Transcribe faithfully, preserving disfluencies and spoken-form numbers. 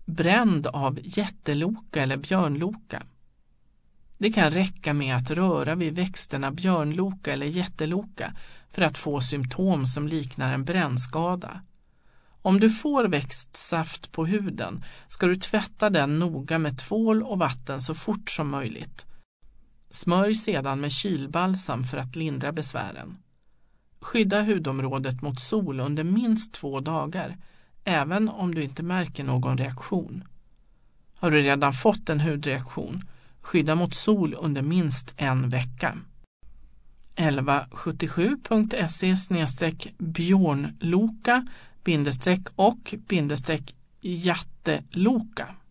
bränd av jätteloka eller björnloka. Det kan räcka med att röra vid växterna björnloka eller jätteloka för att få symptom som liknar en brännskada. Om du får växtsaft på huden ska du tvätta den noga med tvål och vatten så fort som möjligt. Smörj sedan med kylbalsam för att lindra besvären. Skydda hudområdet mot sol under minst två dagar, även om du inte märker någon reaktion. Har du redan fått en hudreaktion, skydda mot sol under minst en vecka. elva sjuttiosju punkt se snedstreck björnloka bindestreck och bindestreck jätteloka.